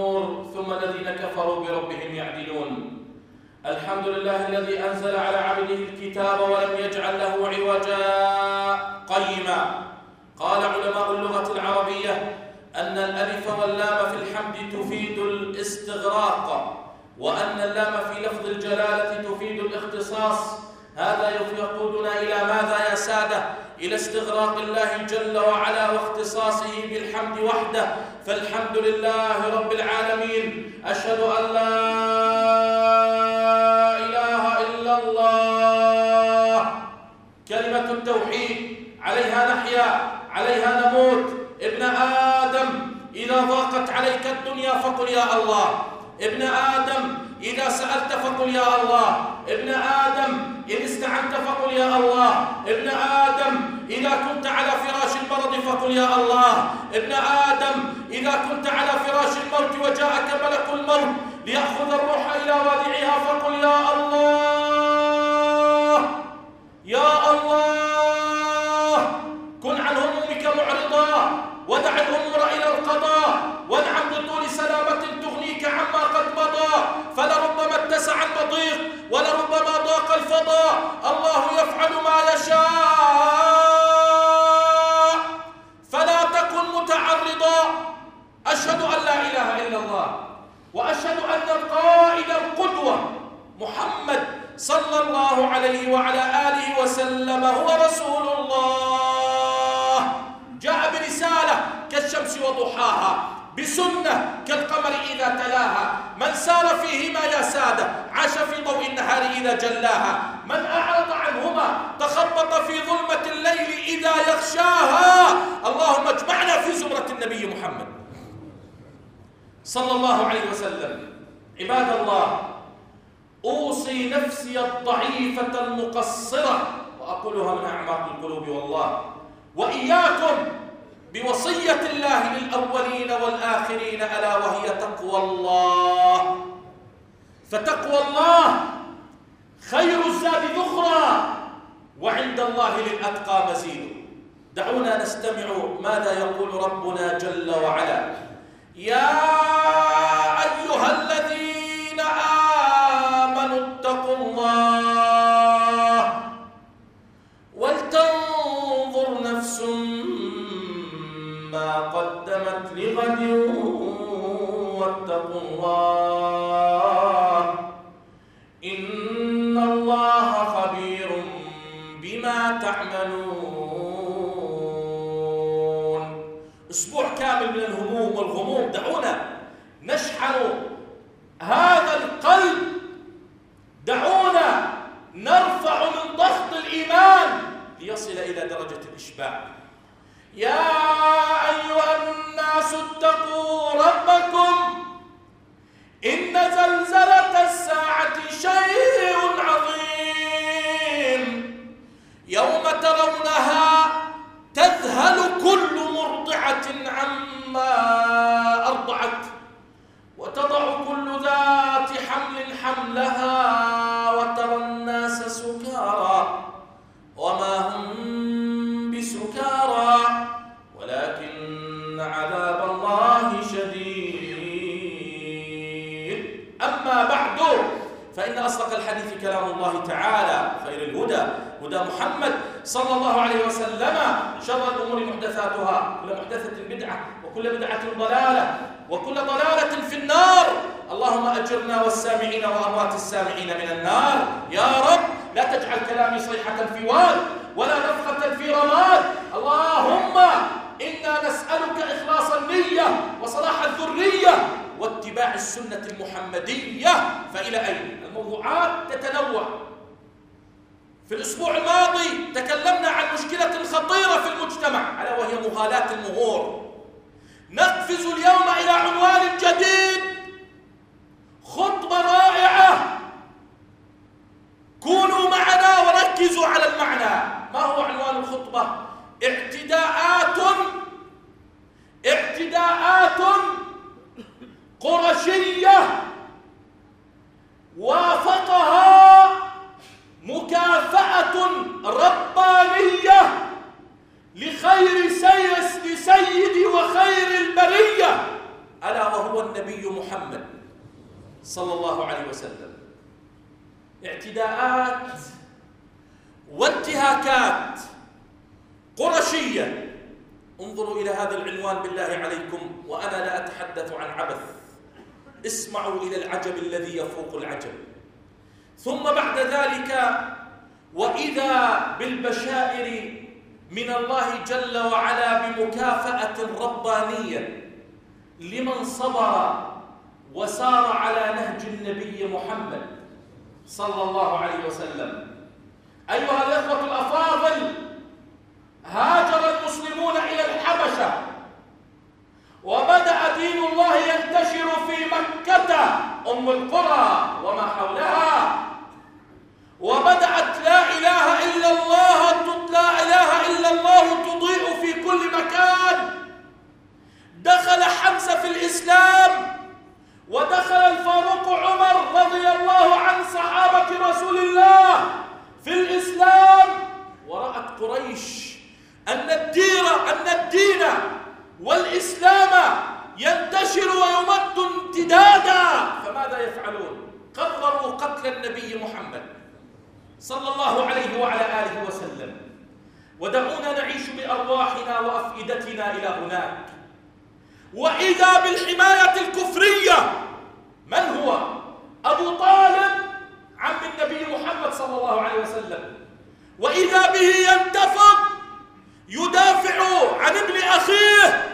النور ثم الذين كفروا بربهم يعدلون. الحمد لله الذي أنزل على عبده الكتاب ولم يجعل له عوجا قيما. قال علماء اللغة العربية أن الألف واللام في الحمد تفيد الاستغراق، وأن اللام في لفظ الجلالة تفيد الاختصاص. هذا يقودنا إلى ماذا يا سادة؟ إلى استغراق الله جل وعلا واختصاصه بالحمد وحده. فالحمد لله رب العالمين. أشهد أن لا إله إلا الله، كلمة التوحيد عليها نحيا عليها نموت. ابن آدم إذا ضاقت عليك الدنيا فقل يا الله. ابن آدم إذا سألت فقل يا الله. ابن آدم إن استعنت فقل يا الله. ابن آدم إذا كنت على فراش المرض فقل يا الله. ابن آدم إذا كنت على فراش الموت وجاءك ملك الموت ليأخذ الروح إلى وادعها فقل يا الله. يا الله، كن عن همومك معرضا ودع الأمور إلى القضاء، وانعم بطول سلامة تغنيك عما قد مضى. فلربما اتسع المضيق ولربما ضاق الفضاء. الله يفعل ما يشاء فلا تكن متعرضا. أشهد أن لا إله إلا الله، وأشهد أن القائد القدوة محمد صلى الله عليه وعلى آله وسلم هو رسول الله. جاء برسالة كالشمس وضحاها، بسنة كالقمر إذا تلاها. من سار فيهما يا سادة عاش في ضوء النهار إذا جلاها. من أعرض عنهما تخبط في ظلمة الليل إذا يغشاها. اللهم اجمعنا في زمرة النبي محمد صلى الله عليه وسلم. عباد الله، أوصي نفسي الضعيفة المقصرة، وأقولها من أعماق القلوب والله، وإياكم بوصية الله للأولين والآخرين، ألا وهي تقوى الله. فتقوى الله خير الزاد ذخرا، وعند الله للأتقى مزيد. دعونا نستمع ماذا يقول ربنا جل وعلا. يا أيها الذين آمنوا اتقوا الله ولتنظر نفس ما قدمت لغد واتقوا الله إن الله خبير بما تعملون. أسبوع كامل من الهموم والغموم، دعونا نشحن هذا القلب، دعونا نرفع من ضغط الإيمان ليصل إلى درجة الإشباع. يا أيها الناس اتقوا ربكم إن زلزلة الساعة شيء عظيم يوم ترونها تذهل كل مرضعة عما أرضعت وتضع كل ذات حمل حملها وترى الناس سكارى وما هم بسكارى ولكن عذاب الله شديد. أما بعد فإن أصدق الحديث كلام الله تعالى، خير الهدى هدى محمد صلى الله عليه وسلم، شر الأمور محدثاتها، كل محدثة بدعة وكل بدعة ضلالة وكل ضلالة في النار. اللهم أجرنا والسامعين وأموات السامعين من النار يا رب. لا تجعل كلامي صيحة في واد ولا نفخة في رماد. اللهم إنا نسألك إخلاص النية وصلاح الذرية واتباع السنة المحمدية. فإلى أين؟ الموضوعات تتنوع. في الأسبوع الماضي تكلمنا عن مشكلة خطيرة في المجتمع ألا وهي مغالاة المهور. نقفز اليوم إلى عنوان جديد، خطبة رائعة. كونوا معنا وركزوا على المعنى. ما هو عنوان الخطبة؟ اعتداءات قرشية وافقها مكافأة ربانية لخير سيد وخير البرية، ألا وهو هو النبي محمد صلى الله عليه وسلم. اعتداءات وانتهاكات قرشية. انظروا إلى هذا العنوان بالله عليكم، وأنا لا أتحدث عن عبث، اسمعوا إلى العجب الذي يفوق العجب. ثم بعد ذلك وإذا بالبشائر من الله جل وعلا بمكافأة ربانية لمن صبر وسار على نهج النبي محمد صلى الله عليه وسلم. أيها الإخوة الأفاضل، هاجر المسلمون إلى الحبشة، وبدأ دين الله ينتشر في مكة أم القرى وما حولها، وبدأت لا إله إلا الله تضيء في كل مكان. دخل حمزة في الإسلام، ودخل الفاروق عمر رضي الله عن صحابة رسول الله في الإسلام، ورأت قريش أن الدين والإسلام ينتشر ويمد امتدادا، فماذا يفعلون؟ قرروا قتل النبي محمد صلى الله عليه وعلى آله وسلم. ودعونا نعيش بأرواحنا وأفئدتنا إلى هناك، وإذا بالحماية الكفرية. من هو؟ أبو طالب عم النبي محمد صلى الله عليه وسلم، وإذا به ينتفض يدافع عن ابن أخيه،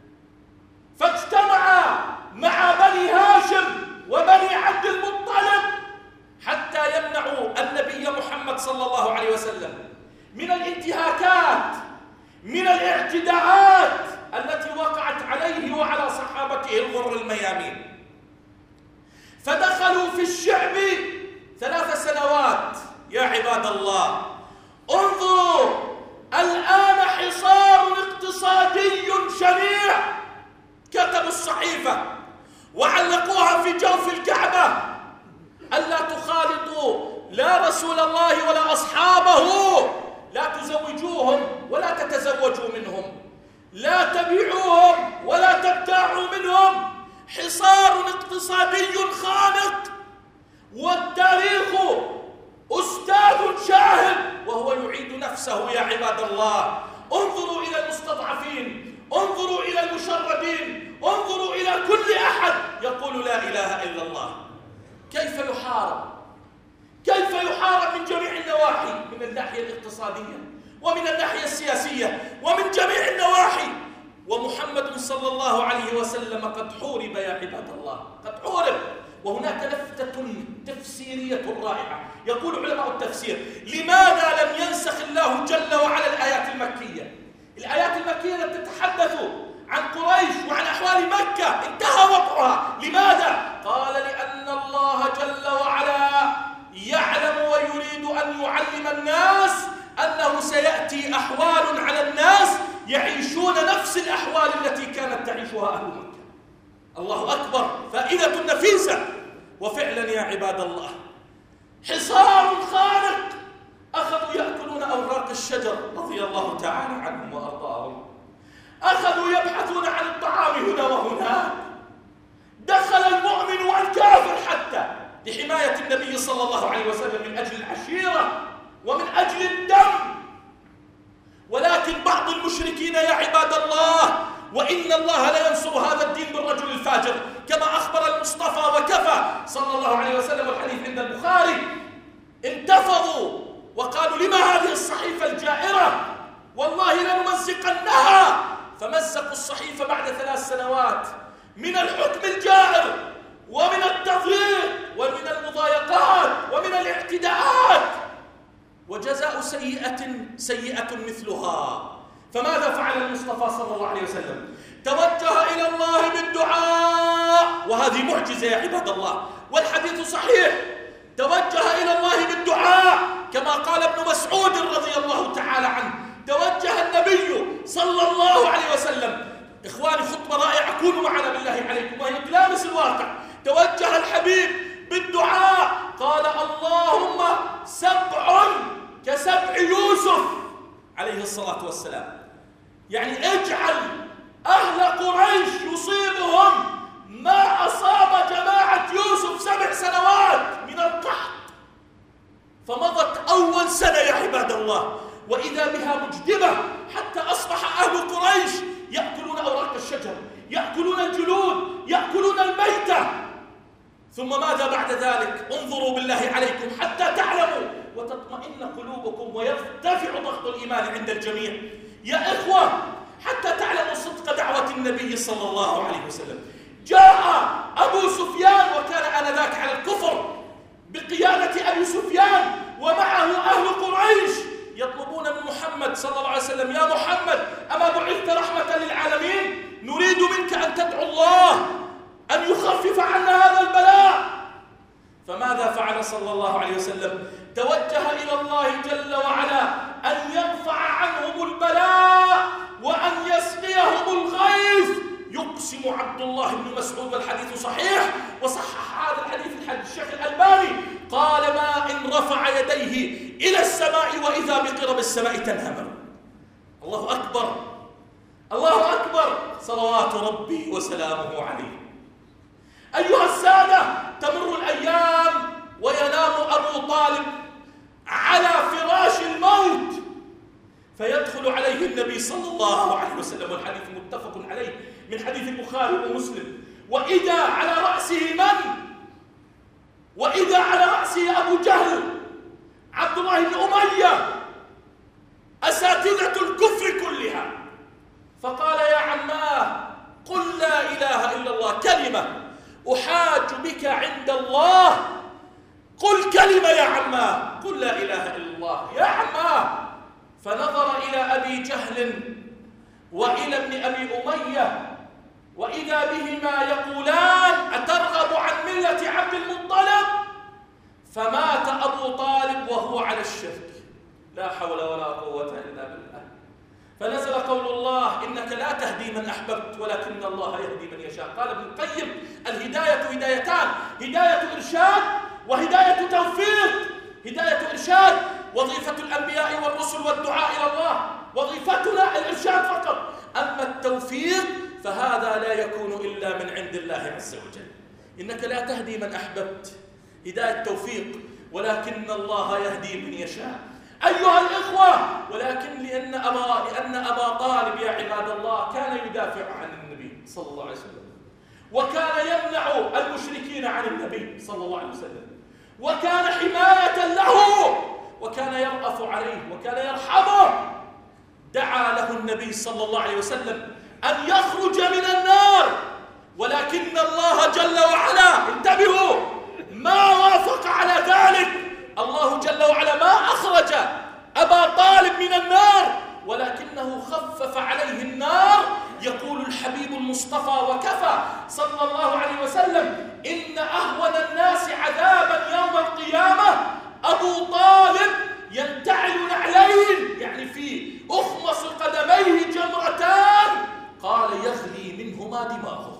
فاجتمع مع بني هاشم وبني عبد المطلب حتى يمنعوا النبي محمد صلى الله عليه وسلم من الانتهاكات، من الاعتداءات التي وقعت عليه وعلى صحابته الغر الميامين. فدخلوا في الشعب 3 سنوات يا عباد الله. انظروا الآن حصار اقتصادي شنيع. كتبوا الصحيفة وعلقوها في جوف الكعبة: ألا تخالطوا لا رسول الله ولا أصحابه، لا تزوجوهم ولا تتزوجوا منهم، لا تبيعوهم ولا تبتاعوا منهم. حصار اقتصادي خانق، والتاريخ أستاذ شاهد وهو يعيد نفسه يا عباد الله. انظروا إلى المستضعفين، انظروا إلى المشردين، انظروا إلى كل أحد يقول لا إله إلا الله. كيف يحارب من جميع النواحي، من الناحية الاقتصادية ومن الناحية السياسية ومن جميع النواحي. ومحمد صلى الله عليه وسلم قد حورب يا عباد الله، قد حورب. وهناك لفتة تفسيرية رائعة. يقول علماء التفسير: لماذا لم ينسخ الله جل وعلا الآيات المكية؟ الآيات المكية التي تتحدث عن قريش وعن أحوال مكة انتهى وقعها. لماذا؟ قال: لأن الله جل وعلا يعلم ويريد أن يعلم الناس أنه سيأتي أحوال على الناس يعيشون نفس الأحوال التي كانت تعيشها أهل مكة. الله أكبر، فائدة نفيسة. وفعلا يا عباد الله حصار خانق. أخذوا يأكلون أوراق الشجر رضي الله تعالى عنهم وأرضاهم، أخذوا يبحثون عن الطعام هنا وهناك. دخل المؤمن والكافر حتى لحماية النبي صلى الله عليه وسلم من أجل العشيرة ومن أجل الدم. ولكن بعض المشركين يا عباد الله، وإن الله لا ينصر هذا الدين بالرجل الفاجر كما أخبر المصطفى وكفى صلى الله عليه وسلم، والحديث عند البخاري، انتفضوا وقالوا: لما هذه الصحيفة الجائرة؟ والله لنمزقنها. فمزقوا الصحيفة بعد 3 سنوات من الحكم الجائر ومن التضييق ومن المضايقات ومن الاعتداءات، وجزاء سيئة مثلها. فماذا فعل المصطفى صلى الله عليه وسلم؟ توجه إلى الله بالدعاء، وهذه معجزة يا عباد الله، والحديث صحيح. توجه إلى الله بالدعاء كما قال ابن مسعود رضي الله تعالى عنه: توجه النبي صلى الله عليه وسلم. إخواني، خطبة رائعة، كونوا معنا بالله عليكم وهي تلامس الواقع. توجه الحبيب بالدعاء، قال: اللهم 7 كسبع يوسف عليه الصلاة والسلام. يعني اجعل أهل قريش يصيبهم ما ثم ماذا بعد ذلك؟ انظروا بالله عليكم حتى تعلموا وتطمئن قلوبكم ويرتفع ضغط الإيمان عند الجميع. يا إخوة، حتى تعلموا صدق دعوة النبي صلى الله عليه وسلم. جاء أبو سفيان وكان آنذاك على الكفر بقيادة أبي سفيان ومعه أهل قريش يطلبون من محمد صلى الله عليه وسلم: يا محمد، أما بعثت رحمة للعالمين؟ نريد منك أن تدعو الله أن يخفف عنا هذا البلاء. فماذا فعل صلى الله عليه وسلم؟ توجه إلى الله جل وعلا أن يرفع عنهم البلاء وأن يسقيهم الغيث. يقسم عبد الله بن مسعود والحديث صحيح، وصحح هذا الحديث الشيخ الألباني، قال: ما إن رفع يديه إلى السماء وإذا بقرب السماء تنهمر. الله أكبر، الله أكبر، صلوات ربي وسلامه عليه. أيها السادة، تمر الأيام وينام أبو طالب على فراش الموت، فيدخل عليه النبي صلى الله عليه وسلم، والحديث متفق عليه من حديث البخاري ومسلم. وإذا على رأسه من؟ وإذا على رأسه أبو جهل، عبد الله بن أمية، أساتذة الكفر كلها. فقال: يا عماه، قل لا إله إلا الله، كلمة أحاج بك عند الله. قل كلمة يا عماه، قل لا إله إلا الله يا عماه. فنظر إلى أبي جهل وإلى ابن أبي أمية وإذا بهما يقولان: أترغب عن ملة عبد المطلب؟ فمات أبو طالب وهو على الشرك. لا حول ولا قوة إلا بالله. فنزل قول الله: إنك لا تهدي من أحببت ولكن الله يهدي من يشاء. قال ابن القيم: الهداية هدايتان، هداية إرشاد وهداية توفيق. هداية إرشاد وظيفة الأنبياء والرسل والدعاء إلى الله، وظيفتنا الإرشاد فقط. أما التوفيق فهذا لا يكون إلا من عند الله عز وجل. إنك لا تهدي من أحببت، هداية توفيق، ولكن الله يهدي من يشاء. أيها الإخوة، ولكن لأن أبا طالب يا عباد الله كان يدافع عن النبي صلى الله عليه وسلم، وكان يمنع المشركين عن النبي صلى الله عليه وسلم، وكان حماية له، وكان يرأف عليه وكان يرحمه. دعا له النبي صلى الله عليه وسلم أن يخرج من النار، ولكن الله جل وعلا، انتبهوا، ما وافق على ذلك. الله جل وعلا ما أخرج أبا طالب من النار، ولكنه خفف عليه النار. يقول الحبيب المصطفى وكفى صلى الله عليه وسلم: إن أهون الناس عذابا يوم القيامة أبو طالب ينتعل نعلين، يعني في أخمص قدميه جمرتان، قال: يغلي منهما دماغه.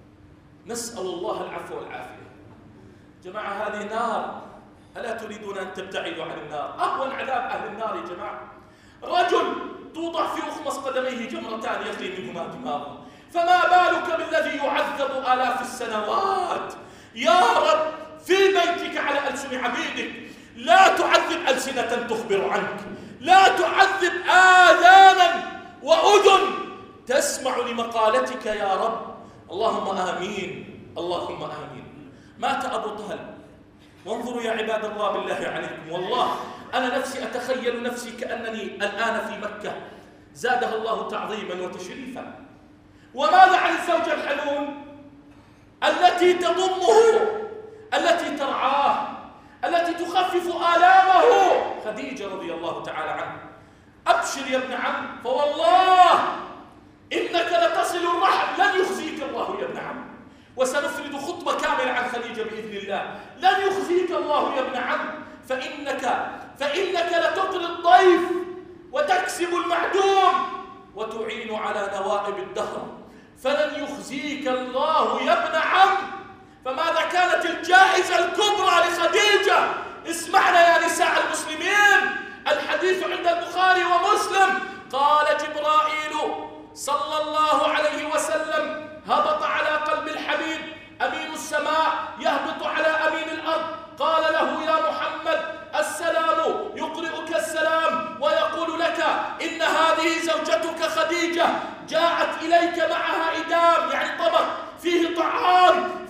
نسأل الله العفو والعافية. جماعة، هذه نار، ألا تريدون أن تبتعدوا عن النار؟ أهون عذاب أهل النار يا جماعة، رجل توضع في أخمص قدميه جمرتان يغلي منهما دماغه، فما بالك بالذي يعذب آلاف السنوات؟ يا رب، في بيتك على ألسن عبيدك لا تعذب ألسنة تخبر عنك، لا تعذب آذانا وأذن تسمع لمقالتك يا رب. اللهم آمين، اللهم آمين. مات أبو طالب، وانظروا يا عباد الله بالله عليكم، والله أنا نفسي أتخيل نفسي كأنني الآن في مكة، زادها الله تعظيما وتشريفا. وماذا عن الزوجة الحنون التي تضمه، التي ترعاه، التي تخفف آلامه؟ خديجة رضي الله تعالى عنها. أبشر يا ابن عم، فوالله إنك لتصل الرحم، لن يخزيك الله يا ابن عم. وسنفرد خطبة كاملة عن خديجة بإذن الله. لن يخزيك الله يا ابن عم، فإنك لتقري الضيف وتكسب المعدوم وتعين على نوائب الدهر، فلن يخزيك الله يا ابن عم. فماذا كانت الجائزة الكبرى لخديجة؟ اسمعنا يا نساء المسلمين، الحديث عند البخاري ومسلم. قال جبرائيل صلى الله عليه وسلم: هبط على قلب الحبيب أمين السماء يهبط على أمين الأرض، قال له: يا محمد، السلام، يقرئك السلام ويقول لك إن هذه زوجتك خديجة جاءت إليك معها إدام، يعني طبق فيه طعام،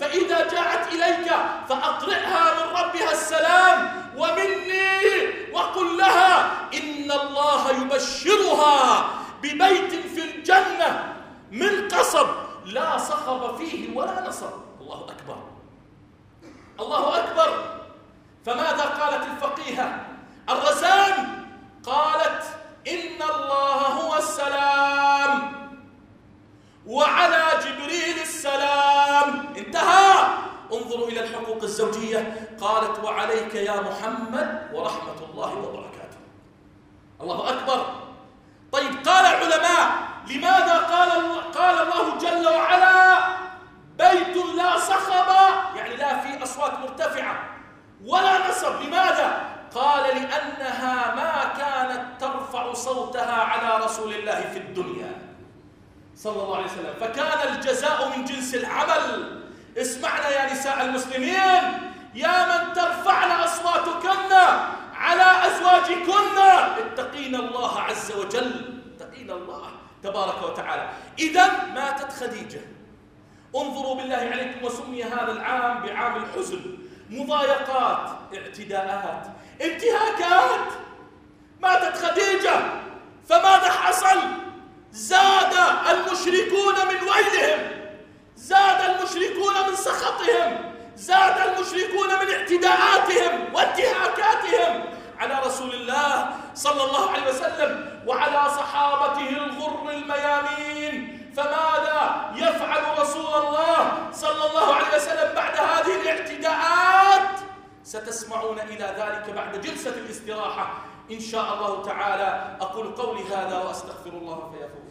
فقيه ولا نصب. الله أكبر، الله أكبر. فماذا قالت الفقيهة الرزان؟ قالت إن الله هو السلام وعلى جبريل السلام. انتهى. انظروا إلى الحقوق الزوجية. قالت وعليك يا محمد ورحمة الله وبركاته. الله أكبر. طيب، قال العلماء لماذا قال الله جل وعلا بيت لا صخب، يعني لا في أصوات مرتفعة ولا نصب؟ لماذا؟ قال لأنها ما كانت ترفع صوتها على رسول الله في الدنيا صلى الله عليه وسلم، فكان الجزاء من جنس العمل. اسمعنا يا نساء المسلمين، يا من ترفعن أصواتكن على أزواجكن، اتقين الله عز وجل، اتقين الله تبارك وتعالى. إذن ماتت خديجة. انظروا بالله عليكم، وسمي هذا العام بعام الحزن. مضايقات، اعتداءات، انتهاكات. ماتت خديجة، فماذا حصل؟ زاد المشركون من ويلهم، زاد المشركون من سخطهم، زاد المشركون من اعتداءاتهم وانتهاكاتهم على رسول الله صلى الله عليه وسلم وعلى صحابته الغر الميامين. فماذا يفعل رسول الله صلى الله عليه وسلم بعد هذه الاعتداءات؟ ستسمعون إلى ذلك بعد جلسة الاستراحة إن شاء الله تعالى. أقول قولي هذا وأستغفر الله فيفوز.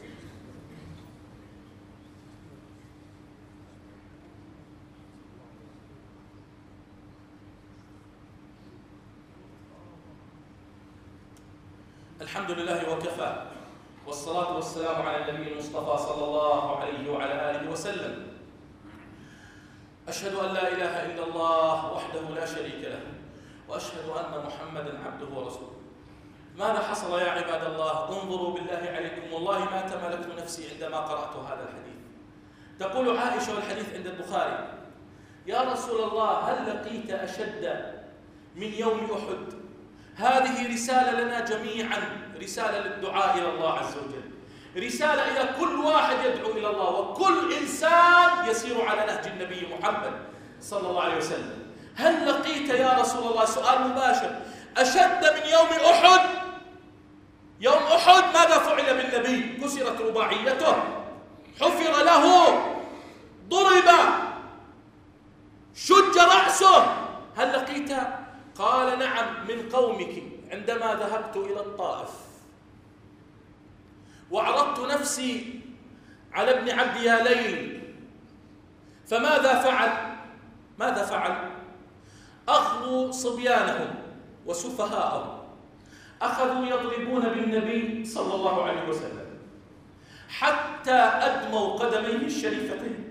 الحمد لله وكفى، والصلاة والسلام على النبي المصطفى صلى الله عليه وعلى آله وسلم. أشهد أن لا إله إلا الله وحده لا شريك له، وأشهد أن محمدا عبده ورسوله. ماذا حصل يا عباد الله؟ انظروا بالله عليكم، والله ما تملكت نفسي عندما قرأت هذا الحديث. تقول عائشة، والحديث عند البخاري: يا رسول الله، هل لقيت أشد من يوم أحد؟ هذه رسالة لنا جميعا، رسالة للدعاء إلى الله عز وجل، رسالة إلى كل واحد يدعو إلى الله، وكل إنسان يسير على نهج النبي محمد صلى الله عليه وسلم. هل لقيت يا رسول الله، سؤال مباشر، أشد من يوم أحد؟ يوم أحد ماذا فعل بالنبي؟ كسرت رباعيته، حفر له، ضرب، شج رأسه. هل لقيت؟ قال نعم، من قومك عندما ذهبت إلى الطائف وعرضت نفسي على ابن عبد ياليل، فماذا فعل؟ ماذا فعل؟ أخذوا صبيانهم وسفهاءهم، أخذوا يضربون بالنبي صلى الله عليه وسلم حتى أدموا قدميه الشريفتين،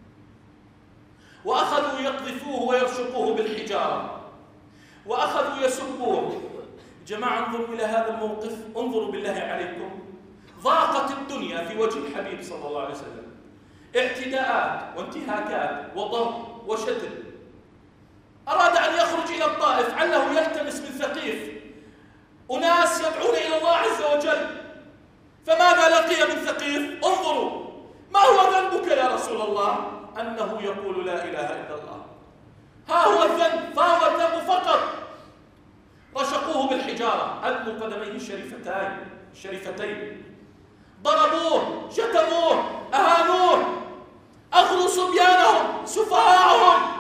وأخذوا يقذفوه ويرشقوه بالحجارة، وأخذوا يسبوه. جماعة، انظروا إلى هذا الموقف، انظروا بالله عليكم. ضاقت الدنيا في وجه الحبيب صلى الله عليه وسلم، اعتداءات وانتهاكات وضرب وشتم. أراد أن يخرج إلى الطائف علّه يلتمس من ثقيف، أناس يدعون إلى الله عز وجل. فماذا لقي من ثقيف؟ انظروا، ما هو ذنبك يا رسول الله؟ أنه يقول لا إله إلا الله. ها هو الذنب، فهو الذنب فقط. رشقوه بالحجارة، أدموا قدميه الشريفتين، ضربوه، شتموه، أهانوه، أخذوا صبيانهم، سفهاءهم.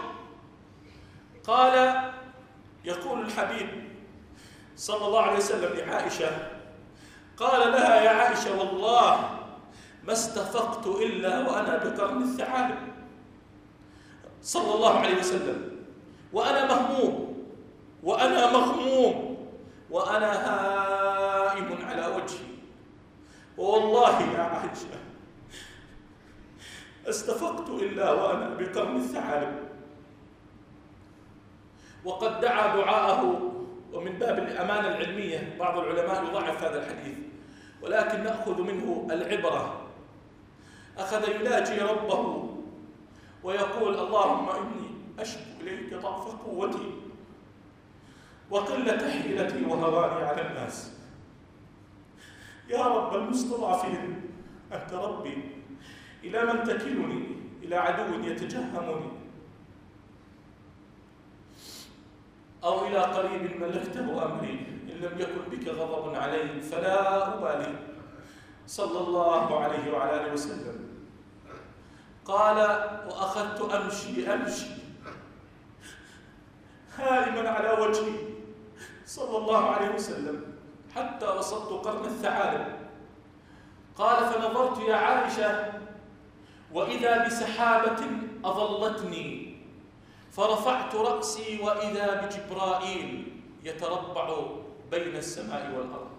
قال، يقول الحبيب صلى الله عليه وسلم لعائشة، قال لها: يا عائشة، والله ما استفقت إلا وأنا بقرن الثعالب صلى الله عليه وسلم، وأنا مهموم وأنا مغموم وأنا هائم على وجهي، والله يا عائشة استفقت إلا وأنا بقرن الثعالب. وقد دعا دعاءه، ومن باب الأمانة العلمية بعض العلماء يضعف هذا الحديث، ولكن نأخذ منه العبرة. أخذ يناجي ربه ويقول: اللهم إني أشكو إليك ضعف قوتي وقلة حيلتي وهواني على الناس. يا رب المستضعفين، أنت ربي، إلى من تكلني إلى عدو يتجهمني أو إلى قريب ملكته أمري، إن لم يكن بك غضب علي فلا أبالي. صلى الله عليه وعلى آله وسلم. قال: وأخذت أمشي هائما على وجهي صلى الله عليه وسلم حتى وصلت قرن الثعالب. قال: فنظرت يا عائشة وإذا بسحابة أظلتني، فرفعت رأسي وإذا بجبرائيل يتربع بين السماء والأرض.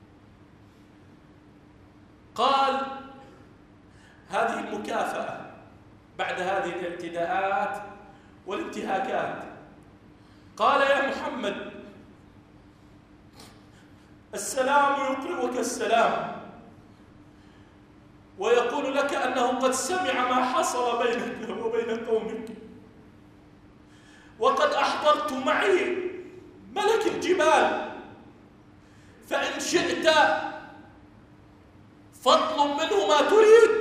قال: هذه المكافأة بعد هذه الاعتداءات والانتهاكات. قال: يا محمد، السلام يقرئك السلام ويقول لك أنه قد سمع ما حصل بينك وبين قومك، وقد أحضرت معي ملك الجبال، فإن شئت فاطلب منه ما تريد.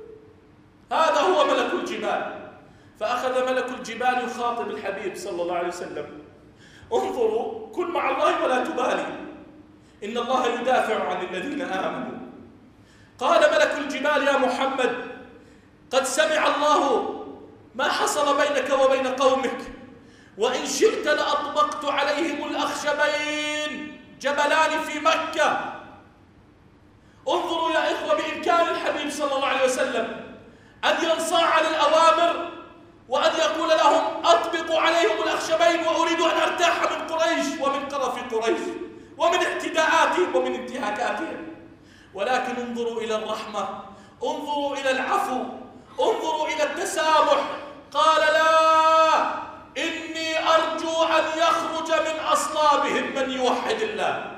هذا هو ملك الجبال. فأخذ ملك الجبال يخاطب الحبيب صلى الله عليه وسلم: انظروا، كن مع الله ولا تبالي، إن الله يدافع عن الذين آمنوا. قال ملك الجبال: يا محمد، قد سمع الله ما حصل بينك وبين قومك، وإن شئت لأطبقت عليهم الأخشبين، جبلان في مكة. انظروا يا إخوة بإمكان الحبيب صلى الله عليه وسلم أن ينصاع للأوامر وأن يقول لهم: أطبقوا عليهم الأخشبين وأريد أن أرتاح من قريش ومن قرف قريش ومن اعتداءاتهم ومن انتهاكاتهم. ولكن انظروا إلى الرحمة، انظروا إلى العفو، انظروا إلى التسامح. قال: لا، إني أرجو أن يخرج من أصلابهم من يوحد الله،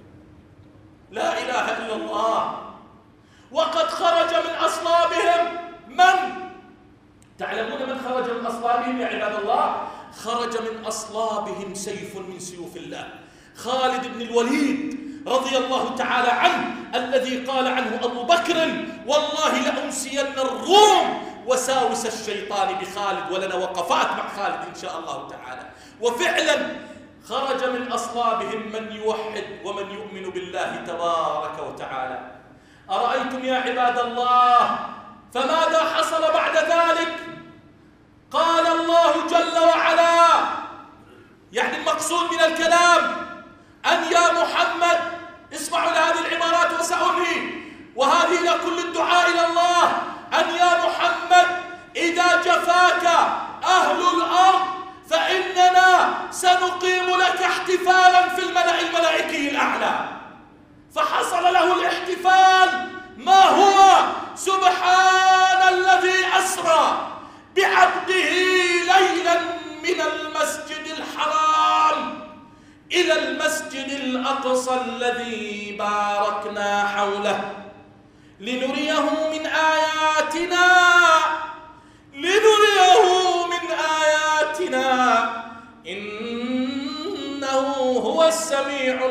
لا إله إلا الله. وقد خرج من أصلابهم من؟ تعلمون من خرج من أصلابهم يا عباد الله؟ خرج من أصلابهم سيف من سيوف الله، خالد بن الوليد رضي الله تعالى عنه، الذي قال عنه أبو بكر: والله لأنسين الروم وساوس الشيطان بخالد، ولنا وقفات مع خالد إن شاء الله تعالى. وفعلا خرج من أصلابهم من يوحد ومن يؤمن بالله تبارك وتعالى. أرأيتم يا عباد الله فماذا حصل بعد ذلك؟ قال الله جل وعلا، يعني المقصود من الكلام أن يا محمد، اسمعوا لهذه العبارات وسأنهي، وهذه لكل الدعاء إلى الله: أن يا محمد، إذا جفاك أهل الأرض فإننا سنقيم لك احتفالا في الملأ الملائكي الأعلى. فحصل له الاحتفال. ما هو؟ سبحان الذي أسرى بعبده ليلا من المسجد الحرام إلى المسجد الأقصى الذي باركنا حوله لنريه من آياتنا إنه هو السميع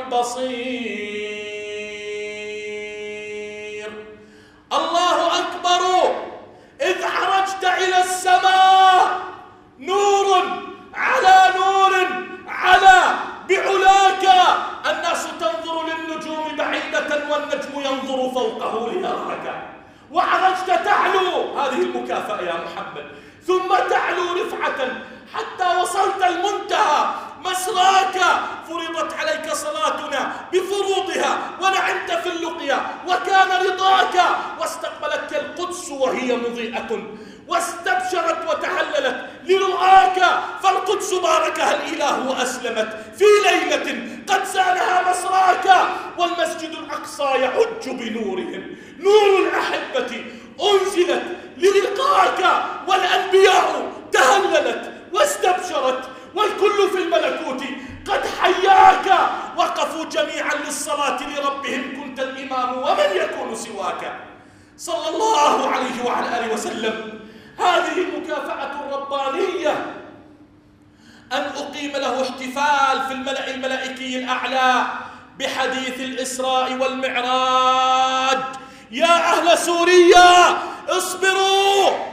البصير. الله أكبر. إذ عرجت إلى السماء، نور على نور على بعلاك، الناس تنظر للنجوم بعيدة والنجم ينظر فوقه ليراك. وعرجت تعلو، هذه المكافأة يا محمد، ثم تعلو رفعة حتى وصلت المنتهى مسراك. فرضت عليك صلاتنا بفروضها ونعمت في اللقيا وكان رضاك، واستقبلتك القدس وهي مضيئة واستبشرت وتهللت لرؤاك، فالقدس باركها الإله وأسلمت في ليلة قد زانها مسراك، والمسجد الأقصى يعج بنورهم. نور الأحبة أنزلت للقاك، والأنبياء تهللت واستبشرت، والكل في الملكوت قد حياك. وقفوا جميعا للصلاة لربهم، كنت الإمام ومن يكون سواك. صلى الله عليه وعلى آله وسلم. هذه المكافأة الربانية، أن أقيم له احتفال في الملأ الملائكي الأعلى بحديث الإسراء والمعراج. يا أهل سوريا اصبروا،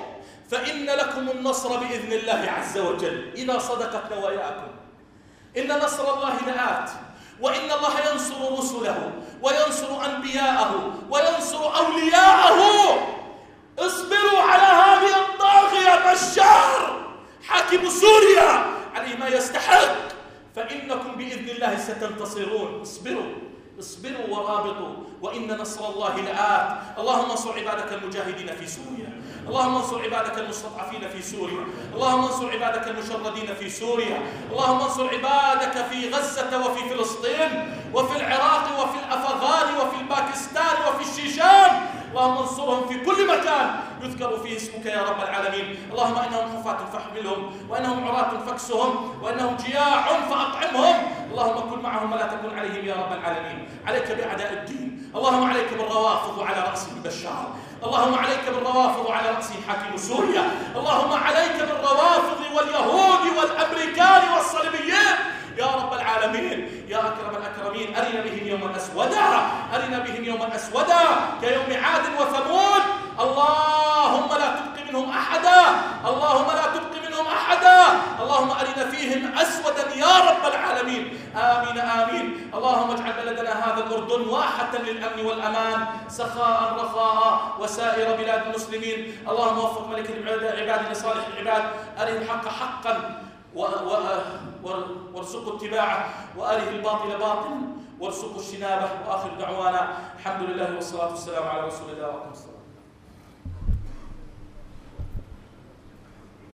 فإن لكم النصر بإذن الله عز وجل إذا صدقت نواياكم. إن نصر الله لآت، وإن الله ينصر رسله وينصر أنبياءه وينصر أولياءه. اصبروا على هذه الطاغية بشار حاكم سوريا عليه ما يستحق، فإنكم بإذن الله ستنتصرون. اصبروا ورابطوا، وإن نصر الله لآت. اللهم انصر عبادك المجاهدين في سوريا، اللهم انصر عبادك المستضعفين في سوريا، اللهم انصر عبادك المشردين في سوريا، اللهم انصر عبادك في غزة وفي فلسطين وفي العراق وفي الأفغان وفي باكستان وفي الشيشان. اللهم انصرهم في كل مكان يذكر فيه اسمك يا رب العالمين. اللهم إنهم حفاة فاحملهم، وإنهم عراة فاكسهم، وإنهم جياع فأطعمهم. اللهم كن معهم ولا تكن عليهم يا رب العالمين. عليك بأعداء الدين، اللهم عليك بالروافض وعلى رأسهم بشار، اللهم عليك بالروافض وعلى رأسهم حاكم سوريا، اللهم عليك بالروافض واليهود والأمريكان والصليبيين يا رب العالمين يا أكرم الأكرمين. أرنا بهم يوما أسودا، أرنا بهم يوما أسودا كيوم عاد وثمود. اللهم لا تبق منهم أحدا، اللهم لا تبق منهم أحدا. اللهم أرنا فيهم أسودا يا رب العالمين. آمين آمين. اللهم اجعل بلدنا هذا الأردن واحة للأمن والأمان، سخاء رخاء وسائر بلاد المسلمين. اللهم وفق ملك العباد لصالح العباد، أرنا الحق حقا وارزقوا اتباعه، وأره الباطل باطلا وارزقوا اجتنابه. وآخر دعوانا الحمد لله والصلاة والسلام على رسول الله.